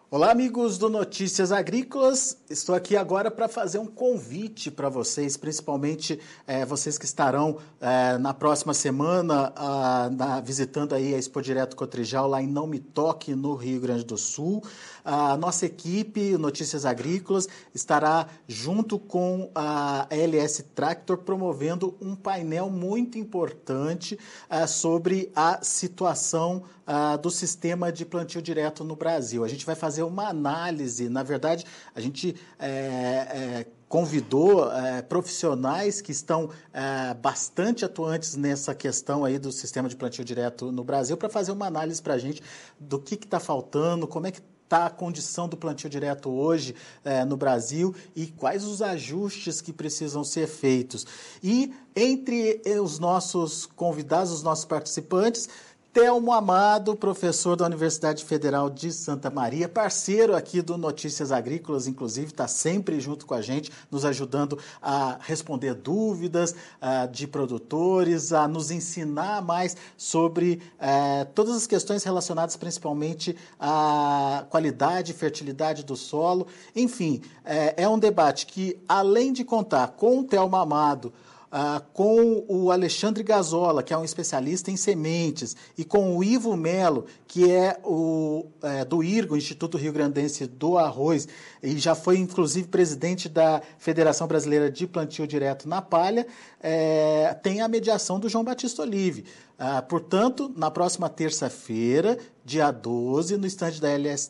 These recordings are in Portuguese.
Olá, amigos do Notícias Agrícolas. Estou aqui agora para fazer um convite para vocês, principalmente vocês que estarão na próxima semana visitando aí a Expo Direto Cotrijal, lá em Não Me Toque, no Rio Grande do Sul. A nossa equipe, Notícias Agrícolas, estará junto com a LS Tractor promovendo um painel muito importante sobre a situação do sistema de plantio direto no Brasil. A gente vai fazer uma análise, na verdade, a gente convidou profissionais que estão bastante atuantes nessa questão aí do sistema de plantio direto no Brasil para fazer uma análise para a gente do que está faltando, como é que está a condição do plantio direto hoje no Brasil e quais os ajustes que precisam ser feitos. E entre os nossos convidados, os nossos participantes, Telmo Amado, professor da Universidade Federal de Santa Maria, parceiro aqui do Notícias Agrícolas, inclusive, está sempre junto com a gente, nos ajudando a responder dúvidas de produtores, a nos ensinar mais sobre todas as questões relacionadas principalmente à qualidade e fertilidade do solo. Enfim, é um debate que, além de contar com o Telmo Amado, com o Alexandre Gazola, que é um especialista em sementes, e com o Ivo Melo, que é do IRGO, Instituto Rio Grandense do Arroz, e já foi, inclusive, presidente da Federação Brasileira de Plantio Direto na Palha, tem a mediação do João Batista Olive. Portanto, na próxima terça-feira, dia 12, no estande da LS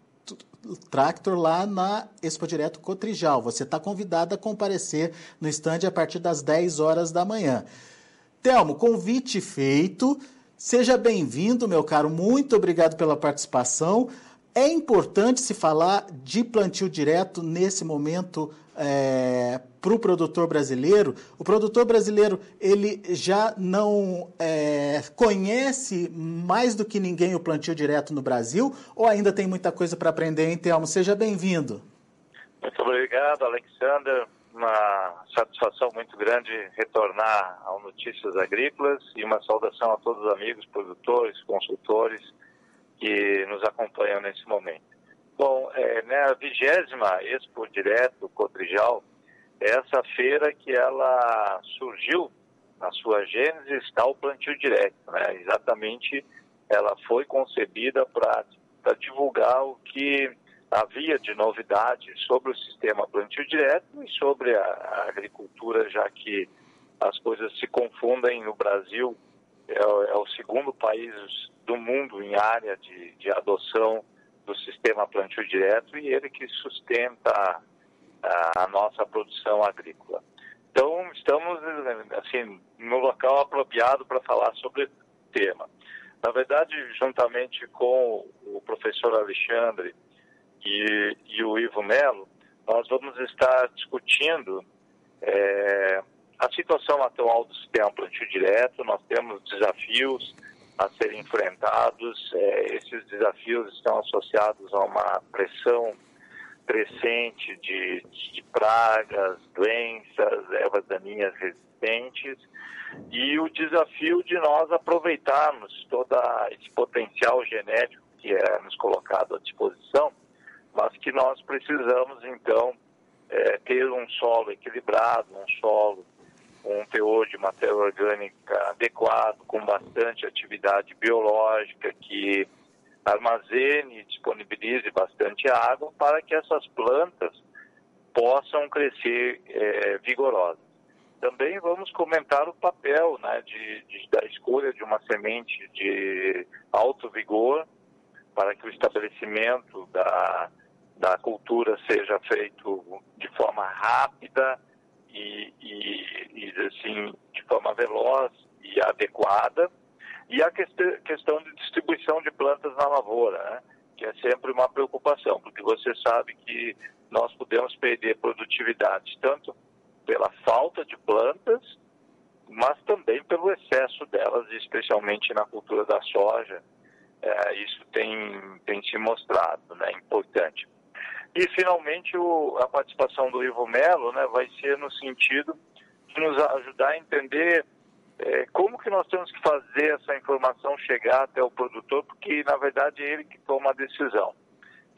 Tractor lá na Expo Direto Cotrijal. Você está convidado a comparecer no estande a partir das 10 horas da manhã. Telmo, convite feito. Seja bem-vindo, meu caro. Muito obrigado pela participação. É importante se falar de plantio direto nesse momento para o produtor brasileiro. O produtor brasileiro ele já não conhece mais do que ninguém o plantio direto no Brasil ou ainda tem muita coisa para aprender, hein, Telmo? Seja bem-vindo. Muito obrigado, Alexander. Uma satisfação muito grande retornar ao Notícias Agrícolas e uma saudação a todos os amigos, produtores, consultores que nos acompanham nesse momento. Bom, na 20ª Expo Direto Cotrijal, essa feira que ela surgiu, na sua gênese está o plantio direto, né? Exatamente, ela foi concebida para divulgar o que havia de novidade sobre o sistema plantio direto e sobre a agricultura, já que as coisas se confundem. No Brasil, é o segundo país do mundo em área de adoção do sistema plantio direto e ele que sustenta a nossa produção agrícola. Então, estamos assim, no local apropriado para falar sobre o tema. Na verdade, juntamente com o professor Alexandre e o Ivo Melo, nós vamos estar discutindo a situação atual do sistema plantio direto. Nós temos desafios a serem enfrentados. Esses desafios estão associados a uma pressão crescente de pragas, doenças, ervas daninhas resistentes e o desafio de nós aproveitarmos todo esse potencial genético que é nos colocado à disposição, mas que nós precisamos, então, ter um solo equilibrado, um solo com um teor de matéria orgânica adequado, com bastante atividade biológica, que armazene e disponibilize bastante água para que essas plantas possam crescer vigorosas. Também vamos comentar o papel, né, da escolha de uma semente de alto vigor para que o estabelecimento da cultura seja feito de forma rápida e assim, de forma veloz e adequada. E a questão de distribuição de plantas na lavoura, né, que é sempre uma preocupação, porque você sabe que nós podemos perder produtividade tanto pela falta de plantas, mas também pelo excesso delas, especialmente na cultura da soja. Isso tem se mostrado, né, importante. E, finalmente, a participação do Ivo Melo, né, vai ser no sentido de nos ajudar a entender como que nós temos que fazer essa informação chegar até o produtor, porque, na verdade, é ele que toma a decisão.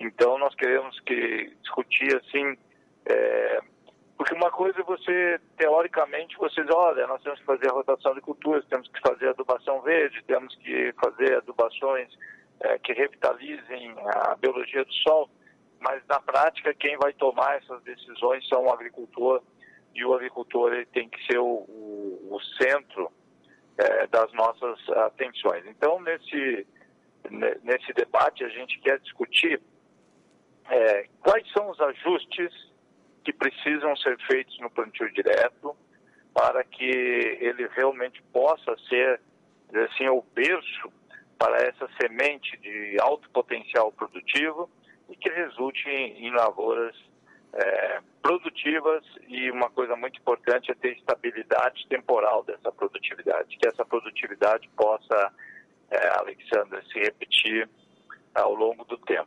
Então, nós queremos discutir assim, porque uma coisa é você, teoricamente, você diz, olha, nós temos que fazer a rotação de culturas, temos que fazer adubação verde, temos que fazer adubações que revitalizem a biologia do solo, mas na prática quem vai tomar essas decisões são o agricultor, e o agricultor ele tem que ser o centro das nossas atenções. Então, nesse debate, a gente quer discutir quais são os ajustes que precisam ser feitos no plantio direto para que ele realmente possa ser, assim, o berço para essa semente de alto potencial produtivo e que resulte em lavouras produtivas, e uma coisa muito importante é ter estabilidade temporal dessa produtividade, que essa produtividade possa, Alexandre, se repetir ao longo do tempo.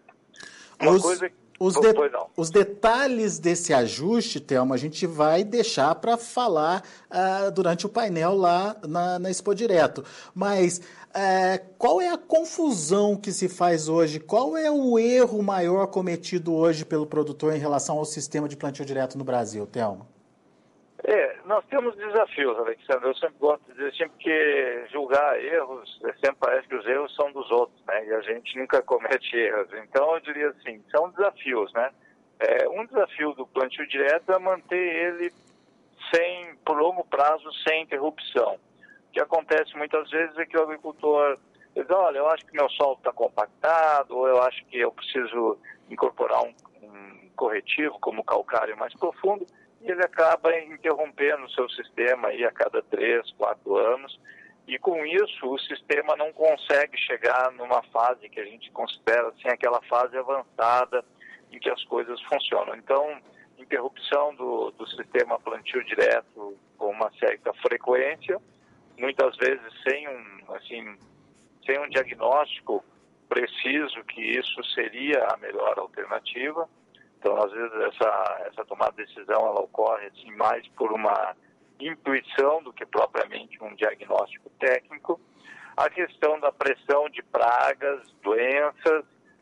Os detalhes desse ajuste, Thelma, a gente vai deixar para falar durante o painel lá na Expo Direto. Mas qual é a confusão que se faz hoje? Qual é o erro maior cometido hoje pelo produtor em relação ao sistema de plantio direto no Brasil, Thelma? Nós temos desafios, Alexandre. Eu sempre gosto de dizer sempre que julgar erros, sempre parece que os erros são dos outros, né? E a gente nunca comete erros. Então, eu diria assim, são desafios, né? Um desafio do plantio direto é manter ele por longo prazo, sem interrupção. O que acontece muitas vezes é que o agricultor diz, olha, eu acho que meu solo está compactado, ou eu acho que eu preciso incorporar um corretivo, como o calcário mais profundo, e ele acaba interrompendo o seu sistema aí a cada 3, 4 anos, e com isso o sistema não consegue chegar numa fase que a gente considera assim, aquela fase avançada em que as coisas funcionam. Então, interrupção do sistema plantio direto com uma certa frequência, muitas vezes sem um diagnóstico preciso que isso seria a melhor alternativa. Então, às vezes, essa tomada de decisão ela ocorre assim, mais por uma intuição do que propriamente um diagnóstico técnico. A questão da pressão de pragas, doenças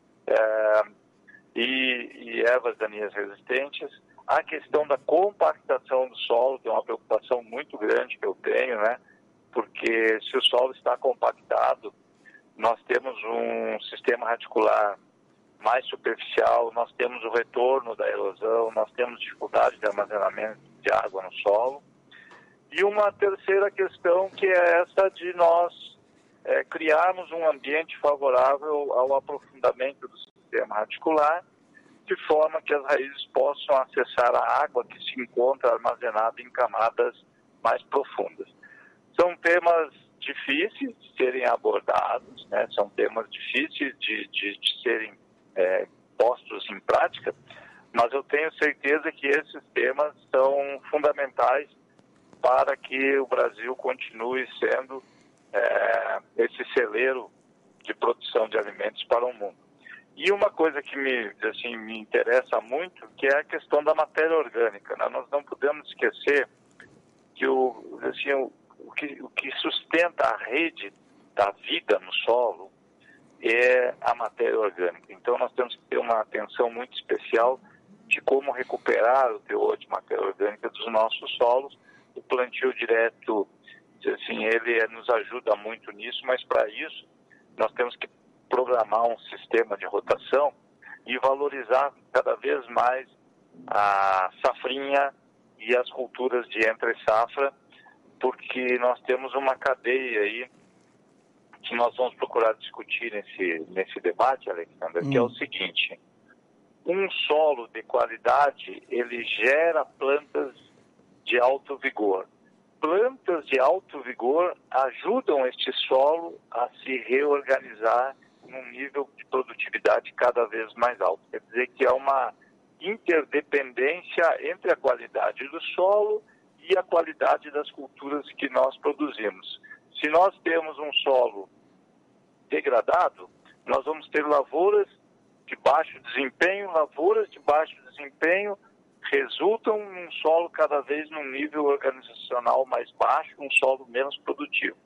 e ervas daninhas resistentes. A questão da compactação do solo, que é uma preocupação muito grande que eu tenho, né? Porque se o solo está compactado, nós temos um sistema radicular mais superficial, nós temos o retorno da erosão, nós temos dificuldade de armazenamento de água no solo. E uma terceira questão que é essa de nós criarmos um ambiente favorável ao aprofundamento do sistema radicular, de forma que as raízes possam acessar a água que se encontra armazenada em camadas mais profundas. São temas difíceis de serem abordados, né? São temas difíceis de serem postos em prática, mas eu tenho certeza que esses temas são fundamentais para que o Brasil continue sendo esse celeiro de produção de alimentos para o mundo. E uma coisa que me interessa muito, que é a questão da matéria orgânica, né? Nós não podemos esquecer que o que sustenta a rede da vida no solo é a matéria orgânica. Então, nós temos que ter uma atenção muito especial de como recuperar o teor de matéria orgânica dos nossos solos. O plantio direto, assim, ele nos ajuda muito nisso, mas para isso nós temos que programar um sistema de rotação e valorizar cada vez mais a safrinha e as culturas de entre-safra, porque nós temos uma cadeia aí que nós vamos procurar discutir nesse debate, Alexandre, que é o seguinte: um solo de qualidade, ele gera plantas de alto vigor. Plantas de alto vigor ajudam este solo a se reorganizar num nível de produtividade cada vez mais alto. Quer dizer que há uma interdependência entre a qualidade do solo e a qualidade das culturas que nós produzimos. Se nós temos um solo degradado, nós vamos ter lavouras de baixo desempenho, resultam num solo cada vez num nível organizacional mais baixo, um solo menos produtivo.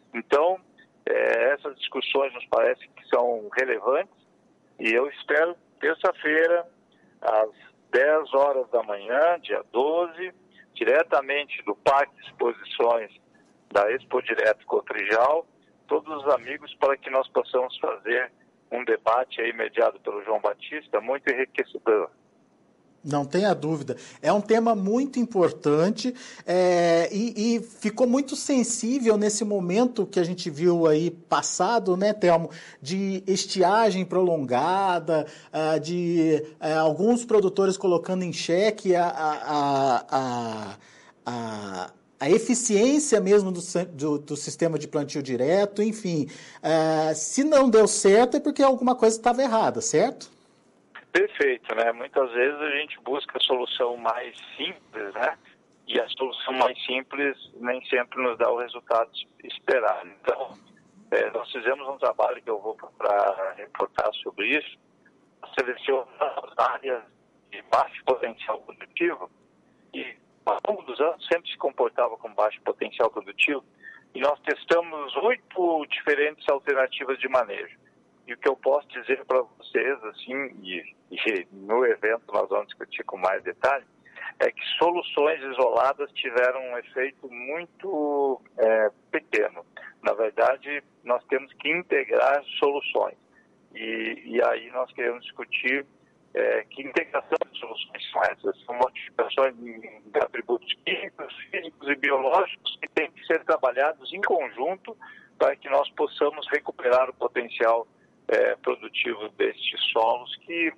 Então, essas discussões nos parecem que são relevantes e eu espero terça-feira, às 10 horas da manhã, dia 12, diretamente do Parque de Exposições da Expo Direto Cotrijal, todos os amigos, para que nós possamos fazer um debate aí mediado pelo João Batista, muito enriquecedor. Não tenha dúvida. É um tema muito importante e ficou muito sensível nesse momento que a gente viu aí passado, né, Telmo, de estiagem prolongada, de alguns produtores colocando em xeque a eficiência mesmo do sistema de plantio direto, enfim. Se não deu certo é porque alguma coisa estava errada, certo? Perfeito, né? Muitas vezes a gente busca a solução mais simples, né? E a solução mais simples nem sempre nos dá o resultado esperado. Então, nós fizemos um trabalho que eu vou procurar reportar sobre isso, selecionando áreas de baixo potencial produtivo e, ao longo dos anos, sempre se comportava com baixo potencial produtivo, e nós testamos 8 diferentes alternativas de manejo. E o que eu posso dizer para vocês, assim, e no evento nós vamos discutir com mais detalhe, é que soluções isoladas tiveram um efeito muito pequeno. Na verdade, nós temos que integrar soluções. E aí nós queremos discutir que integração de soluções são essas. São modificações de atributos químicos, físicos e biológicos que têm que ser trabalhados em conjunto para que nós possamos recuperar o potencial produtivo destes solos que,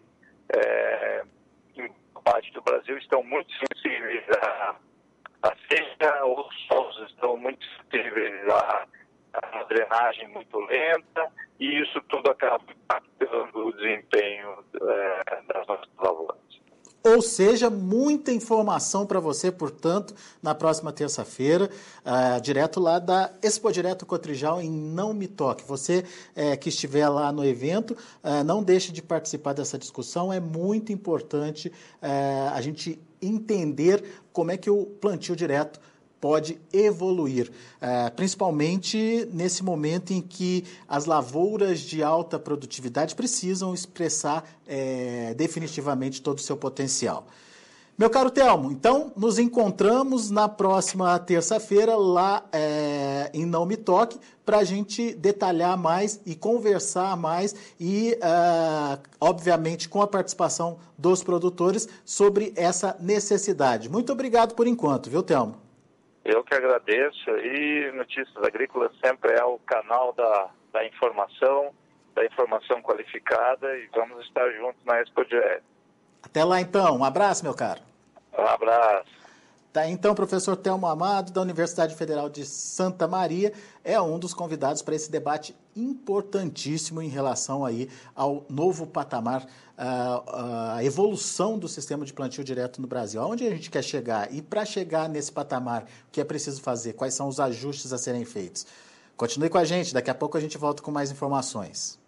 em parte do Brasil, estão muito sensíveis à seca, outros solos estão muito sensíveis à drenagem muito lenta, e isso tudo acaba impactando o desempenho das nossas lavouras. Ou seja, muita informação para você, portanto, na próxima terça-feira, direto lá da Expo Direto Cotrijal, em Não Me Toque. Você que estiver lá no evento, não deixe de participar dessa discussão. É muito importante a gente entender como é que o plantio direto pode evoluir, principalmente nesse momento em que as lavouras de alta produtividade precisam expressar definitivamente todo o seu potencial. Meu caro Telmo, então nos encontramos na próxima terça-feira lá em Não Me Toque para a gente detalhar mais e conversar mais e, obviamente, com a participação dos produtores sobre essa necessidade. Muito obrigado por enquanto, viu, Telmo? Eu que agradeço, e Notícias Agrícolas sempre é o canal da informação qualificada, e vamos estar juntos na Expo Direto. Até lá então, um abraço, meu caro. Um abraço. Tá, então, professor Telmo Amado, da Universidade Federal de Santa Maria, é um dos convidados para esse debate importantíssimo em relação aí ao novo patamar, a evolução do sistema de plantio direto no Brasil. Aonde a gente quer chegar? E para chegar nesse patamar, o que é preciso fazer? Quais são os ajustes a serem feitos? Continue com a gente, daqui a pouco a gente volta com mais informações.